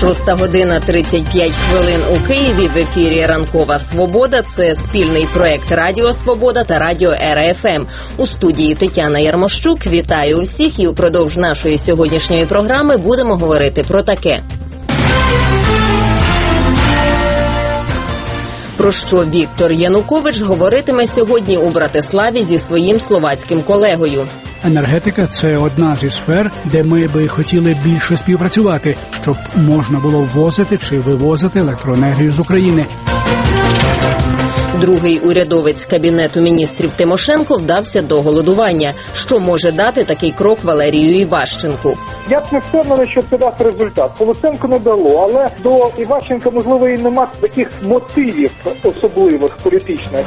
6:35 у Києві. В ефірі «Ранкова Свобода». Це спільний проект Радіо Свобода та Радіо РФМ. У студії Тетяна Ярмощук. Вітаю усіх і упродовж нашої сьогоднішньої програми будемо говорити про таке. Про що Віктор Янукович говоритиме сьогодні у Братиславі зі своїм словацьким колегою. Енергетика – це одна зі сфер, де ми би хотіли більше співпрацювати, щоб можна було ввозити чи вивозити електроенергію з України. Другий урядовець Кабінету міністрів Тимошенко вдався до голодування. Що може дати такий крок Валерію Іващенку? Я б не впевнений, що це дасть результат. Полуценко не дало, але до Іващенка, можливо, і нема таких мотивів особливих політичних.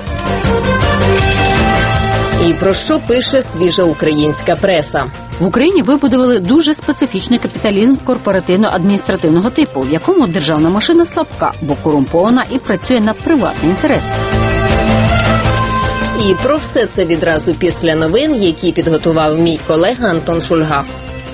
І про що пише свіжа українська преса? В Україні вибудували дуже специфічний капіталізм корпоративно-адміністративного типу, в якому державна машина слабка, бо корумпована і працює на приватний інтерес. І про все це відразу після новин, які підготував мій колега Антон Шульга.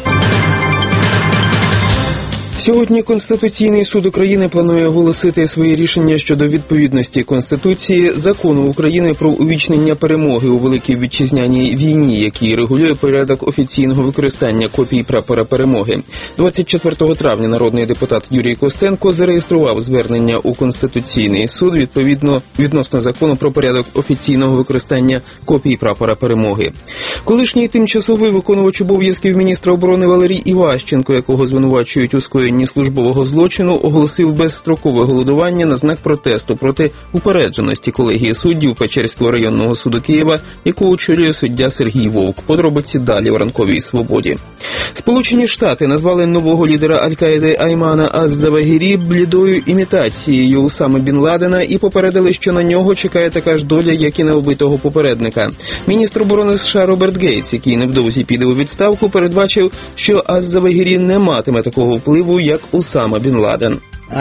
Сьогодні Конституційний суд України планує оголосити своє рішення щодо відповідності Конституції Закону України про увічнення перемоги у Великій Вітчизняній війні, який регулює порядок офіційного використання копій прапора перемоги. 24 травня народний депутат Юрій Костенко зареєстрував звернення у Конституційний суд відносно Закону про порядок офіційного використання копій прапора перемоги. Колишній тимчасовий виконувач обов'язків міністра оборони Валерій Іващенко, якого звинувачують у скоєнні службового злочину, оголосив безстрокове голодування на знак протесту проти упередженості колегії суддів Печерського районного суду Києва, яку очолює суддя Сергій Вовк. Подробиці далі в «Ранковій Свободі». Сполучені Штати назвали нового лідера Аль-Каїди Аймана аз-Завагірі блідою імітацією Усами Бін Ладена і попередили, що на нього чекає така ж доля, як і на убитого попередника. Міністр оборони США Роберт Гейтс, який невдовзі піде у відставку, передбачив, що аз-Завагірі не матиме такого впливу, як Усама Бін Ладен.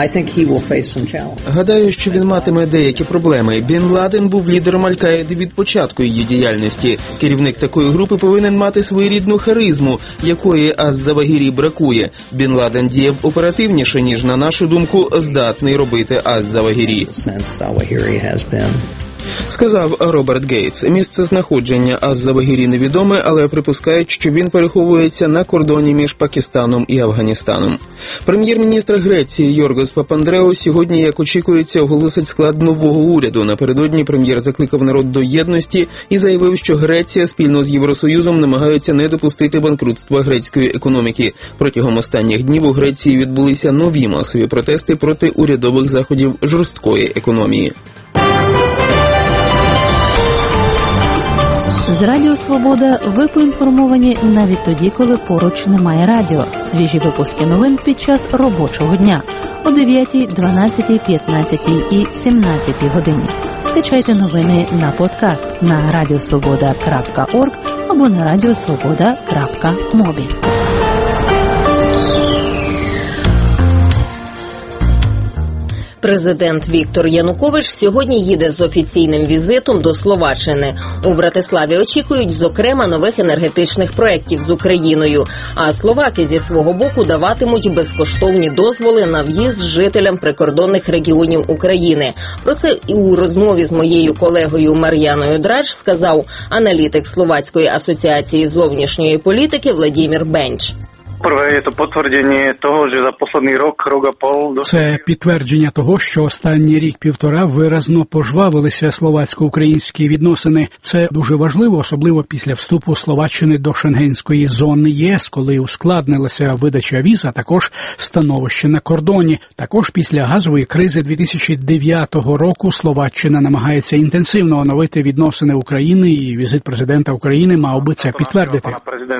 Гадаю, що він матиме деякі проблеми. Бін Ладен був лідером Аль-Каїди від початку її діяльності. Керівник такої групи повинен мати своєрідну харизму, якої аз-Завагірі бракує. Бін Ладен діяв оперативніше, ніж, на нашу думку, здатний робити аз-Завагірі. Сказав Роберт Гейтс. Місце знаходження аз-Завагірі невідоме, але припускають, що він переховується на кордоні між Пакистаном і Афганістаном. Прем'єр-міністр Греції Йоргос Папандреу сьогодні, як очікується, оголосить склад нового уряду. Напередодні прем'єр закликав народ до єдності і заявив, що Греція спільно з Євросоюзом намагаються не допустити банкрутства грецької економіки. Протягом останніх днів у Греції відбулися нові масові протести проти урядових заходів жорсткої економії. З Радіо Свобода ви поінформовані навіть тоді, коли поруч немає радіо. Свіжі випуски новин під час робочого дня о 9, 12, 15 і 17 годині. Скачайте новини на подкаст на radiosvoboda.org або на radiosvoboda.mobi. Президент Віктор Янукович сьогодні їде з офіційним візитом до Словаччини. У Братиславі очікують, зокрема, нових енергетичних проєктів з Україною. А словаки зі свого боку даватимуть безкоштовні дозволи на в'їзд жителям прикордонних регіонів України. Про це і у розмові з моєю колегою Мар'яною Драч сказав аналітик Словацької асоціації зовнішньої політики Владимир Бенч. Це підтвердження того, що останній рік-півтора виразно пожвавилися словацько-українські відносини. Це дуже важливо, особливо після вступу Словаччини до Шенгенської зони ЄС, коли ускладнилася видача віз, а також становище на кордоні. Також після газової кризи 2009 року Словаччина намагається інтенсивно оновити відносини України, і візит президента України мав би це підтвердити.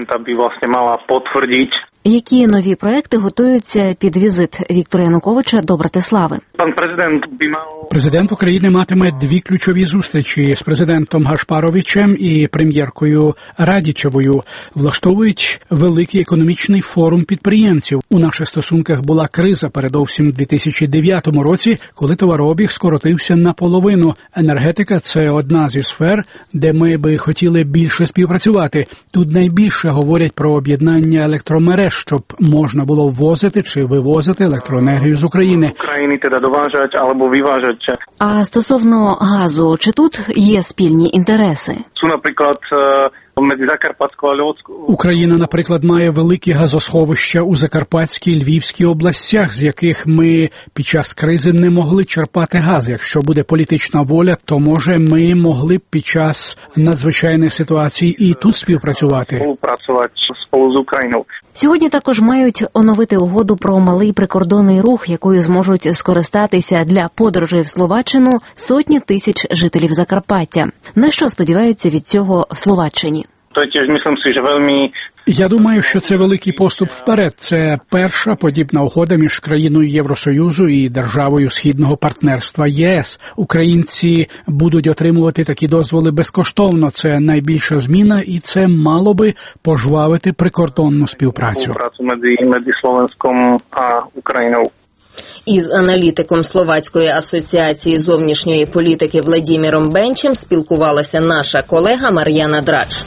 Які нові проекти готуються під візит Віктора Януковича до Братислави? Президент України матиме дві ключові зустрічі з президентом Гашпаровичем і прем'єркою Радічевою. Влаштовують великий економічний форум підприємців. У наших стосунках була криза передовсім у 2009 році, коли товарообіг скоротився наполовину. Енергетика – це одна зі сфер, де ми би хотіли більше співпрацювати. Тут найбільше говорять про об'єднання електромереж, щоб можна було ввозити чи вивозити електроенергію з України. А стосовно газу, чи тут є спільні інтереси? Україна, наприклад, має великі газосховища у Закарпатській, Львівській областях, з яких ми під час кризи не могли черпати газ. Якщо буде політична воля, то, може, ми могли б під час надзвичайних ситуацій і тут співпрацювати. Сьогодні також мають оновити угоду про малий прикордонний рух, якою зможуть скористатися для подорожей в Словаччину сотні тисяч жителів Закарпаття. На що сподіваються від цього в Словаччині? Я думаю, що це великий поступ вперед. Це перша подібна угода між країною Євросоюзу і державою Східного партнерства ЄС. Українці будуть отримувати такі дозволи безкоштовно. Це найбільша зміна, і це мало би пожвавити прикордонну співпрацю. Із аналітиком Словацької асоціації зовнішньої політики Владіміром Бенчем спілкувалася наша колега Мар'яна Драч.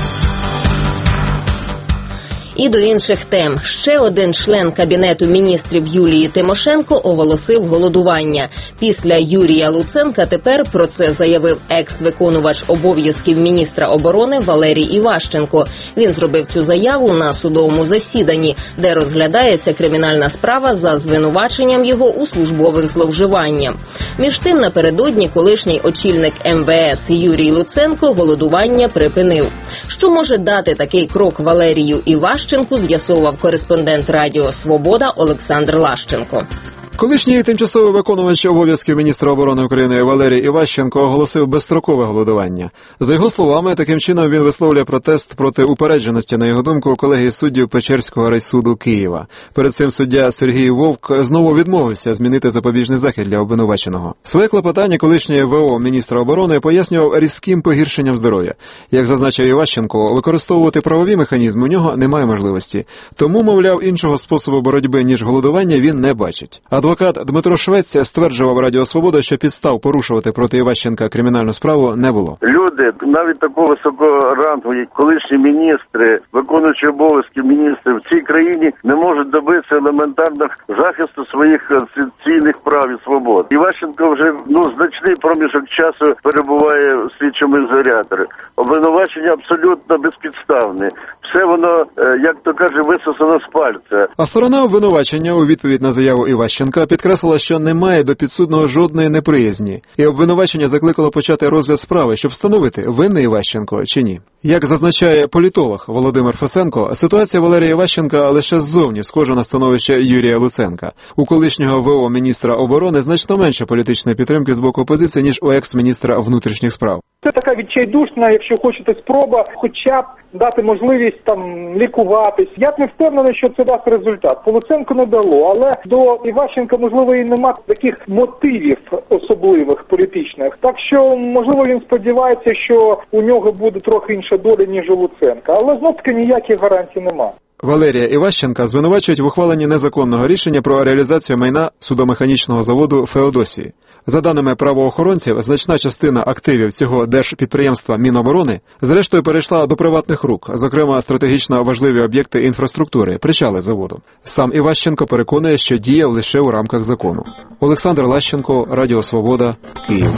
І до інших тем. Ще один член Кабінету міністрів Юлії Тимошенко оголосив голодування. Після Юрія Луценка тепер про це заявив екс-виконувач обов'язків міністра оборони Валерій Іващенко. Він зробив цю заяву на судовому засіданні, де розглядається кримінальна справа за звинуваченням його у службових зловживаннях. Між тим, напередодні колишній очільник МВС Юрій Луценко голодування припинив. Що може дати такий крок Валерію Іващенку, з'ясовував кореспондент Радіо Свобода Олександр Лащенко. Колишній тимчасовий виконувач обов'язків міністра оборони України Валерій Іващенко оголосив безстрокове голодування. За його словами, таким чином він висловлює протест проти упередженості, на його думку, колегії суддів Печерського райсуду Києва. Перед цим суддя Сергій Вовк знову відмовився змінити запобіжний захід для обвинуваченого. Своє клопотання колишній ВО міністра оборони пояснював різким погіршенням здоров'я. Як зазначив Іващенко, використовувати правові механізми у нього немає можливості. Тому, мовляв, іншого способу боротьби, ніж голодування, він не бачить. Адвокат Дмитро Швець стверджував Радіо Свобода, що підстав порушувати проти Іващенка кримінальну справу не було. Люди, навіть такого високого рангу, як колишні міністри, виконуючі обов'язки міністрів в цій країні, не можуть добитися елементарних захисту своїх конституційних прав і свобод. Іващенко вже значний проміжок часу перебуває в слідчому ізоляторі. Обвинувачення абсолютно безпідставне. Все воно, як то каже, висосано з пальця. А сторона обвинувачення у відповідь на заяву Іващенка підкреслила, що немає до підсудного жодної неприязні. І обвинувачення закликало почати розгляд справи, щоб встановити, винний Іващенко чи ні. Як зазначає політолог Володимир Фесенко, ситуація Валерія Іващенка лише ззовні схожа на становище Юрія Луценка. У колишнього ВО міністра оборони значно менше політичної підтримки з боку опозиції, ніж у екс-міністра внутрішніх справ. Це така відчайдушна, якщо хочете, спроба хоча б дати можливість лікуватись. Я не впевнений, що це дасть результат. По Луценку не дало, але до Іващенка, можливо, і нема таких мотивів особливих політичних. Так що, можливо, він сподівається, що у нього буде трохи інша доля, ніж у Луценка. Але знов-таки ніяких гарантій нема. Валерія Іващенка звинувачують в ухваленні незаконного рішення про реалізацію майна судомеханічного заводу «Феодосії». За даними правоохоронців, значна частина активів цього держпідприємства Міноборони зрештою перейшла до приватних рук, зокрема стратегічно важливі об'єкти інфраструктури, причали заводу. Сам Іващенко переконує, що діяв лише у рамках закону. Олександр Лащенко, Радіо Свобода, Київ.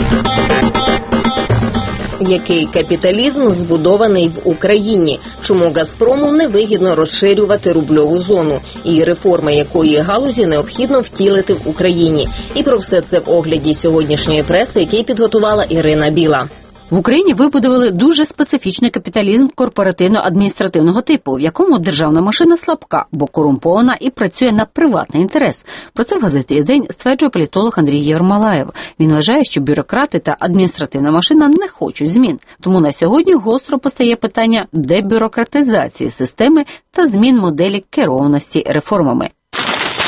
Який капіталізм збудований в Україні? Чому «Газпрому» невигідно розширювати рубльову зону? І реформи якої галузі необхідно втілити в Україні? І про все це в огляді сьогоднішньої преси, який підготувала Ірина Біла. В Україні вибудували дуже специфічний капіталізм корпоративно-адміністративного типу, в якому державна машина слабка, бо корумпована і працює на приватний інтерес. Про це в газеті «День» стверджує політолог Андрій Єрмолаєв. Він вважає, що бюрократи та адміністративна машина не хочуть змін. Тому на сьогодні гостро постає питання дебюрократизації системи та змін моделі керованості реформами.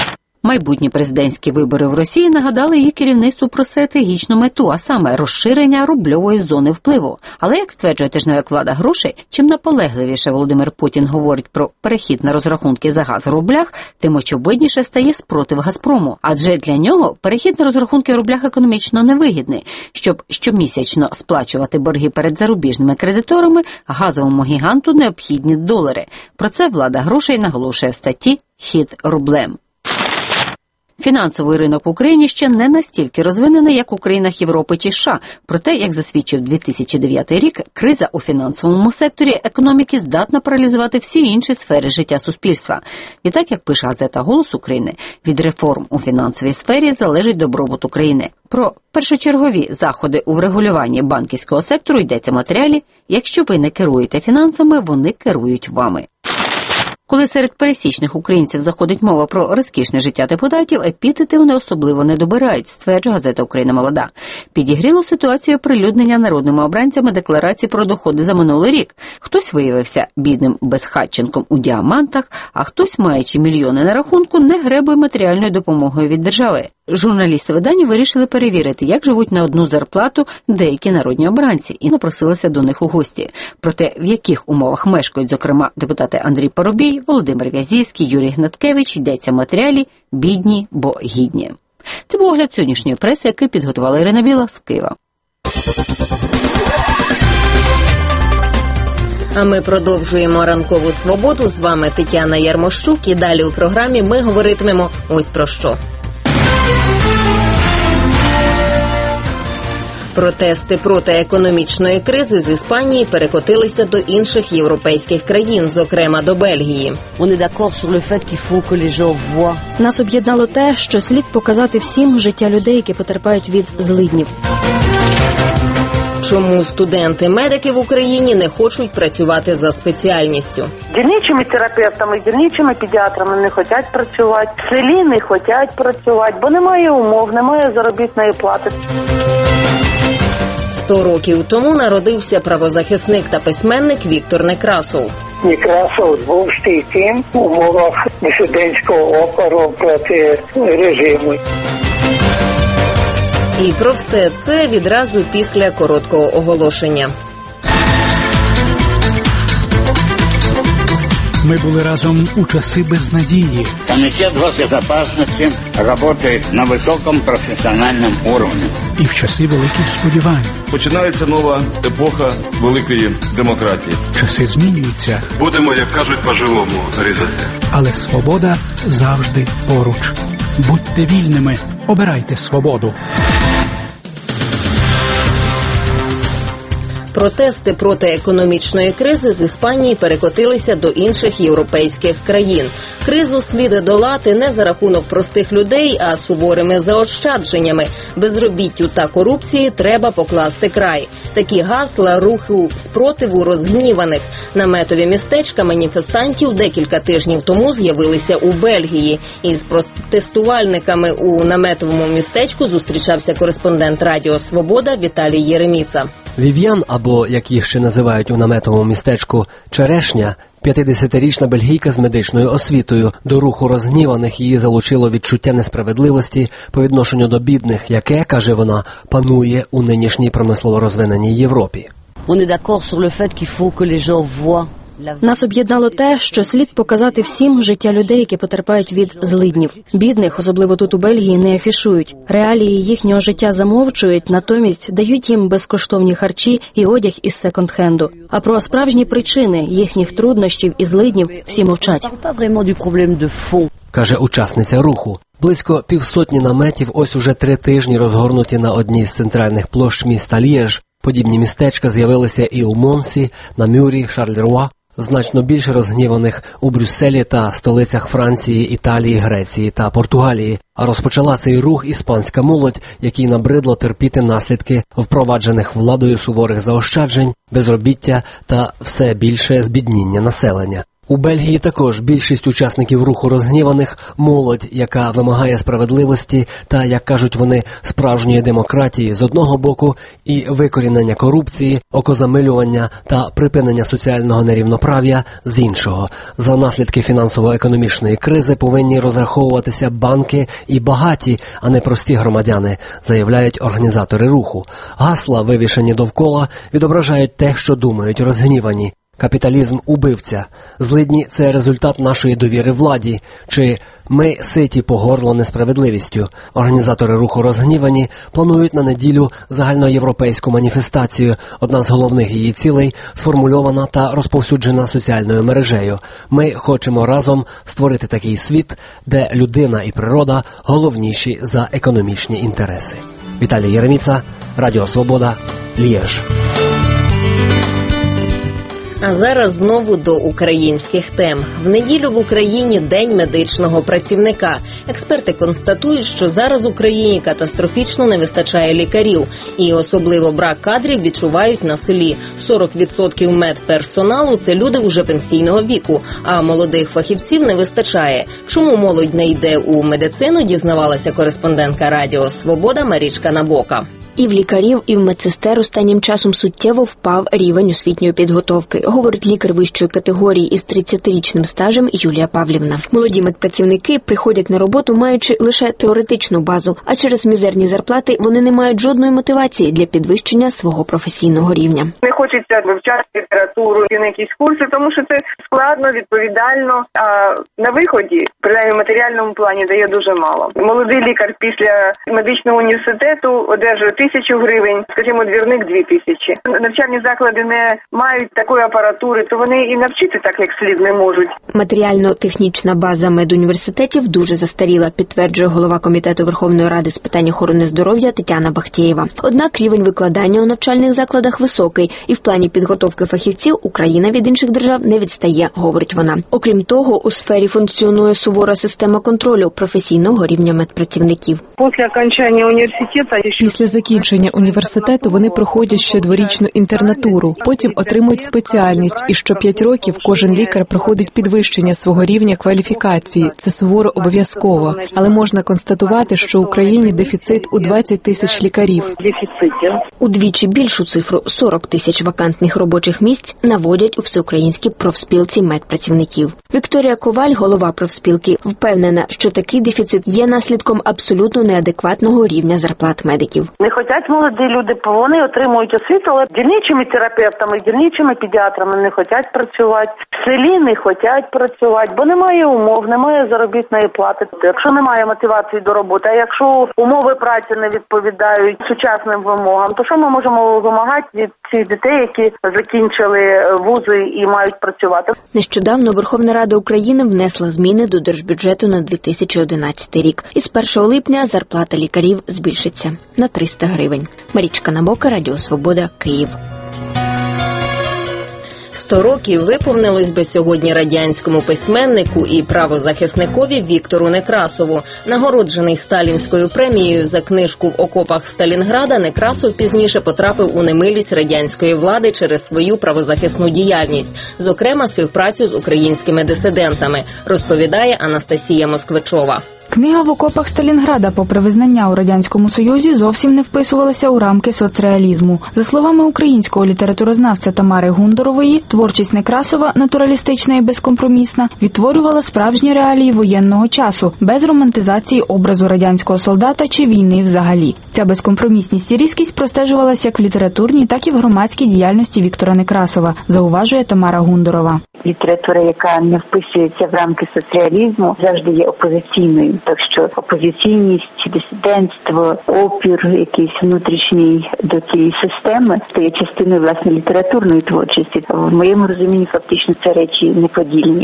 Майбутні президентські вибори в Росії нагадали її керівництву про стратегічну мету, а саме розширення рубльової зони впливу. Але, як стверджує тижневик «Влада грошей», чим наполегливіше Володимир Путін говорить про перехід на розрахунки за газ в рублях, тим очевидніше стає спротив «Газпрому». Адже для нього перехід на розрахунки в рублях економічно невигідний. Щоб щомісячно сплачувати борги перед зарубіжними кредиторами, газовому гіганту необхідні долари. Про це «Влада грошей» наголошує в статті «Хід рублем». Фінансовий ринок в Україні ще не настільки розвинений, як у країнах Європи чи США. Проте, як засвідчив 2009 рік, криза у фінансовому секторі економіки здатна паралізувати всі інші сфери життя суспільства. Відтак, як пише газета «Голос України», від реформ у фінансовій сфері залежить добробут України. Про першочергові заходи у врегулюванні банківського сектору йдеться в матеріалі «Якщо ви не керуєте фінансами, вони керують вами». Коли серед пересічних українців заходить мова про розкішне життя депутатів, епітети вони особливо не добирають, стверджує газета «Україна молода». Підігріло ситуацію оприлюднення народними обранцями декларації про доходи за минулий рік. Хтось виявився бідним безхатченком у діамантах, а хтось, маючи мільйони на рахунку, не гребує матеріальною допомогою від держави. Журналісти видання вирішили перевірити, як живуть на одну зарплату деякі народні обранці, і напросилися до них у гості. Про те, в яких умовах мешкають, зокрема, депутати Андрій Парубій, Володимир В'язівський, Юрій Гнаткевич, йдеться в матеріалі «Бідні, бо гідні». Це був огляд сьогоднішньої преси, який підготувала Ірина Біла з Києва. А ми продовжуємо ранкову свободу. З вами Тетяна Ярмощук. І далі у програмі ми говоритимемо ось про що. Протести проти економічної кризи з Іспанії перекотилися до інших європейських країн, зокрема до Бельгії. Нас об'єднало те, що слід показати всім життя людей, які потерпають від злиднів. Чому студенти-медики в Україні не хочуть працювати за спеціальністю? Дільничими терапевтами, дільничими педіатрами не хочуть працювати, в селі не хочуть працювати, бо немає умов, немає заробітної плати. 100 років тому народився правозахисник та письменник Віктор Некрасов. Некрасов був стійким в умовах дисидентського опору проти режиму. І про все це відразу після короткого оголошення. Ми були разом у часи безнадії. Комітет госбезопасности працює на високому професіональному рівні. І в часи великих сподівань. Починається нова епоха великої демократії. Часи змінюються. Будемо, як кажуть, по-живому різати. Але свобода завжди поруч. Будьте вільними, обирайте свободу. Протести проти економічної кризи з Іспанії перекотилися до інших європейських країн. Кризу слід долати не за рахунок простих людей, а суворими заощадженнями. Безробіттю та корупції треба покласти край. Такі гасла руху спротиву розгніваних. Наметові містечка маніфестантів декілька тижнів тому з'явилися у Бельгії. Із протестувальниками у наметовому містечку зустрічався кореспондент Радіо Свобода Віталій Єреміца. Вів'ян, або, як їх ще називають у наметовому містечку, Черешня, 50-річна бельгійка з медичною освітою. До руху розгніваних її залучило відчуття несправедливості по відношенню до бідних, яке, каже вона, панує у нинішній промислово розвиненій Європі. Нас об'єднало те, що слід показати всім життя людей, які потерпають від злиднів. Бідних, особливо тут у Бельгії, не афішують. Реалії їхнього життя замовчують, натомість дають їм безкоштовні харчі і одяг із секонд-хенду. А про справжні причини їхніх труднощів і злиднів всі мовчать. Каже учасниця руху. Близько 200 наметів ось уже 3 тижні розгорнуті на одній з центральних площ міста Лєж. Подібні містечка з'явилися і у Монсі, Намюрі, Шарлеруа. Значно більше розгніваних у Брюсселі та столицях Франції, Італії, Греції та Португалії. А розпочала цей рух іспанська молодь, якій набридло терпіти наслідки впроваджених владою суворих заощаджень, безробіття та все більше збідніння населення. У Бельгії також більшість учасників руху розгніваних – молодь, яка вимагає справедливості та, як кажуть вони, справжньої демократії з одного боку і викорінення корупції, окозамилювання та припинення соціального нерівноправ'я з іншого. За наслідки фінансово-економічної кризи повинні розраховуватися банки і багаті, а не прості громадяни, заявляють організатори руху. Гасла, вивішені довкола, відображають те, що думають розгнівані. Капіталізм – убивця. Злидні – це результат нашої довіри владі. Чи ми ситі по горло несправедливістю. Організатори руху розгнівані планують на неділю загальноєвропейську маніфестацію. Одна з головних її цілей – сформульована та розповсюджена соціальною мережею. Ми хочемо разом створити такий світ, де людина і природа головніші за економічні інтереси. Віталій Єреміца, Радіо Свобода, Лєж. А зараз знову до українських тем. В неділю в Україні День медичного працівника. Експерти констатують, що зараз Україні катастрофічно не вистачає лікарів. І особливо брак кадрів відчувають на селі. 40% медперсоналу – це люди уже пенсійного віку, а молодих фахівців не вистачає. Чому молодь не йде у медицину, дізнавалася кореспондентка Радіо Свобода Марічка Набока. І в лікарів, і в медсестер останнім часом суттєво впав рівень освітньої підготовки, говорить лікар вищої категорії із 30-річним стажем Юлія Павлівна. Молоді медпрацівники приходять на роботу, маючи лише теоретичну базу, а через мізерні зарплати вони не мають жодної мотивації для підвищення свого професійного рівня. Не хочеться вивчати літературу і на якісь курси, тому що це складно, відповідально, а на виході, принаймні в матеріальному плані, дає дуже мало. Молодий лікар після медичного університету одержує 1000 гривень, скажімо, двірник 2000. Навчальні заклади не мають такої апаратури, то вони і навчити так, як слід, не можуть. Матеріально-технічна база медуніверситетів дуже застаріла, підтверджує голова Комітету Верховної Ради з питань охорони здоров'я Тетяна Бахтєєва. Однак рівень викладання у навчальних закладах високий, і в плані підготовки фахівців Україна від інших держав не відстає, говорить вона. Окрім того, у сфері функціонує сувора система контролю професійного рівня медпрацівників. Після закінчення університету вони проходять щодворічну інтернатуру, потім отримують спеціальність, і що 5 років кожен лікар проходить підвищення свого рівня кваліфікації. Це суворо обов'язково. Але можна констатувати, що в Україні дефіцит у 20 тисяч лікарів. Удвічі більшу цифру – 40 тисяч вакантних робочих місць – наводять у всеукраїнській профспілці медпрацівників. Вікторія Коваль, голова профспілки, впевнена, що такий дефіцит є наслідком абсолютно неадекватного рівня зарплат медиків. Не хочуть молоді люди, вони отримують освіту, але дільничими терапевтами, дільничими педіатрами не хочуть працювати. В селі не хочуть працювати, бо немає умов, немає заробітної плати. Якщо немає мотивації до роботи, а якщо умови праці не відповідають сучасним вимогам, то що ми можемо вимагати від цих дітей, які закінчили вузи і мають працювати? Нещодавно Верховна Рада України внесла зміни до Держбюджету на 2011 рік. І з 1 липня зарплата лікарів збільшиться на 300 гривень. Марічка Набока, Радіо Свобода, Київ. 100 років виповнилось би сьогодні радянському письменнику і правозахисникові Віктору Некрасову. Нагороджений Сталінською премією за книжку «В окопах Сталінграда», Некрасов пізніше потрапив у немилість радянської влади через свою правозахисну діяльність, зокрема співпрацю з українськими дисидентами, розповідає Анастасія Москвичова. Книга «В окопах Сталінграда», попри визнання у Радянському Союзі, зовсім не вписувалася у рамки соцреалізму. За словами українського літературознавця Тамари Гундорової, творчість Некрасова, натуралістична і безкомпромісна, відтворювала справжні реалії воєнного часу, без романтизації образу радянського солдата чи війни взагалі. Ця безкомпромісність і різкість простежувалася як в літературній, так і в громадській діяльності Віктора Некрасова, зауважує Тамара Гундорова. Література, яка не вписується в рамки соцреалізму, завжди є опозиційною. Так що опозиційність, дисидентство, опір якийсь внутрішній до цієї системи стає частиною, власне, літературної творчості. В моєму розумінні фактично це речі неподільні.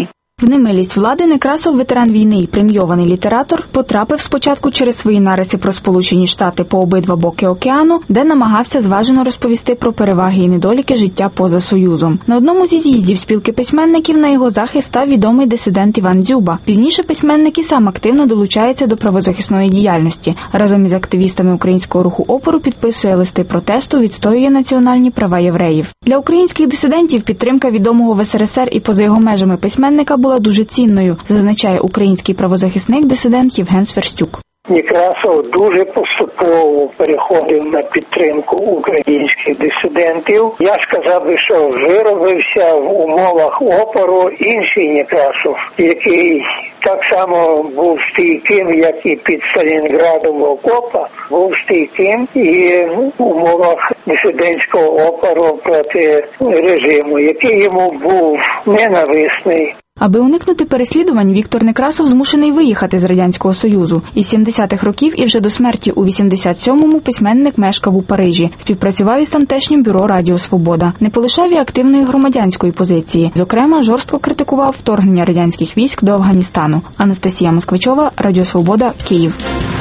В немилість влади Некрасов, ветеран війни і премійований літератор, потрапив спочатку через свої нариси про Сполучені Штати по обидва боки океану, де намагався зважено розповісти про переваги і недоліки життя поза Союзом. На одному зі з'їздів спілки письменників на його захист став відомий дисидент Іван Дзюба. Пізніше письменник і сам активно долучається до правозахисної діяльності. Разом із активістами українського руху опору підписує листи протесту, відстоює національні права євреїв. Для українських дисидентів підтримка відомого в СРСР і поза його межами письменника була дуже цінною, зазначає український правозахисник-дисидент Євген Сверстюк. Некрасов дуже поступово переходив на підтримку українських дисидентів. Я сказав би, що виробився в умовах опору інший Некрасов, який так само був стійким, як і під Сталінградом окопа, був стійким і в умовах дисидентського опору проти режиму, який йому був ненависний. Аби уникнути переслідувань, Віктор Некрасов змушений виїхати з Радянського Союзу. Із 70-х років і вже до смерті у 87-му письменник мешкав у Парижі. Співпрацював із тамтешнім бюро «Радіо Свобода». Не полишав і активної громадянської позиції. Зокрема, жорстко критикував вторгнення радянських військ до Афганістану. Анастасія Москвичова, Радіо Свобода, Київ.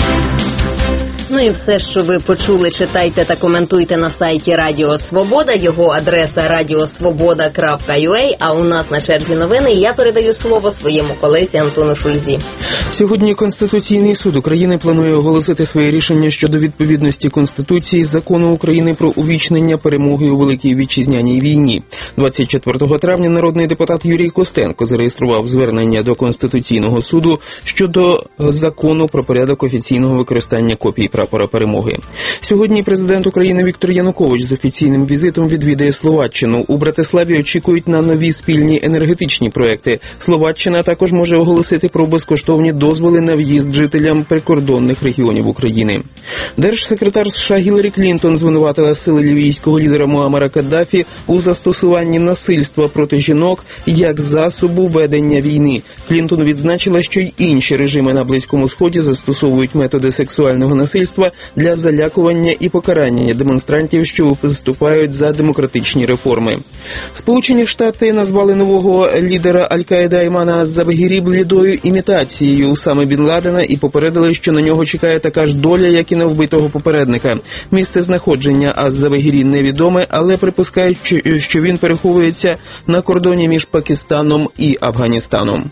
Ну і все, що ви почули, читайте та коментуйте на сайті Радіо Свобода. Його адреса radiosvoboda.ua. А у нас на черзі новини. Я передаю слово своєму колезі Антону Шульзі. Сьогодні Конституційний суд України планує оголосити своє рішення щодо відповідності Конституції Закону України про увічнення перемоги у Великій Вітчизняній війні. 24 травня народний депутат Юрій Костенко зареєстрував звернення до Конституційного суду щодо Закону про порядок офіційного використання копій прапора перемоги. Сьогодні президент України Віктор Янукович з офіційним візитом відвідає Словаччину. У Братиславі очікують на нові спільні енергетичні проекти. Словаччина також може оголосити про безкоштовні дозволи на в'їзд жителям прикордонних регіонів України. Держсекретар США Гіларі Клінтон звинуватила сили лівійського лідера Муаммара Каддафі у застосуванні насильства проти жінок як засобу ведення війни. Клінтон відзначила, що й інші режими на Близькому Сході застосовують методи сексуального насильства для залякування і покарання демонстрантів, що виступають за демократичні реформи. Сполучені Штати назвали нового лідера Аль-Каїди Аймана Завагірі блідою імітацією саме Бін Ладена і попередили, що на нього чекає така ж доля, як і на вбитого попередника. Місце знаходження Аз-Завагірі невідоме, але припускають, що він переховується на кордоні між Пакистаном і Афганістаном.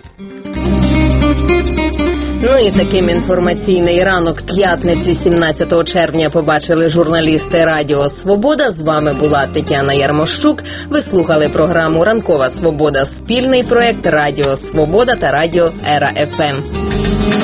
Ну і таким інформаційний ранок п'ятниці 17 червня побачили журналісти Радіо Свобода. З вами була Тетяна Ярмощук. Ви слухали програму «Ранкова Свобода». Спільний проект Радіо Свобода та Радіо Ера ФМ.